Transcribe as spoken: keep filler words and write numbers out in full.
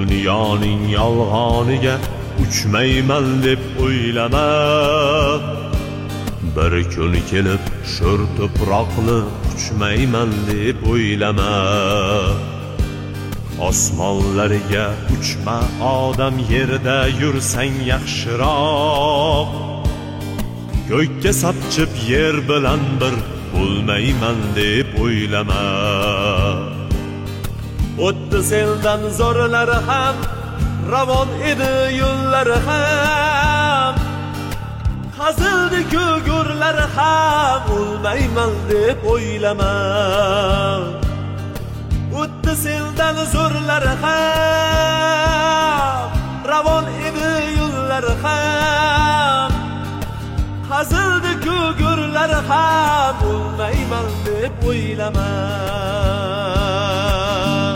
dunyoning yolg'oniga uchmayman deb o'ylama. Bir kun kelib sho'r tuproqni uchmayman deb o'ylama. Osmonlarga uchma odam, yerda yursang yaxshiroq. Ko'kka sapchib yer bilan bir bo'lmayman deb o'ylama. O'tdi sendan zo'rlari ham, ravon edi yo'llari ham. Qazildi ko'gurlari ham, o'lmayman deb o'ylama. O'tdi sendan zo'rlari ham, ravon edi yo'llari ham. Qazildi ko'gurlari ham, o'lmayman deb o'ylama.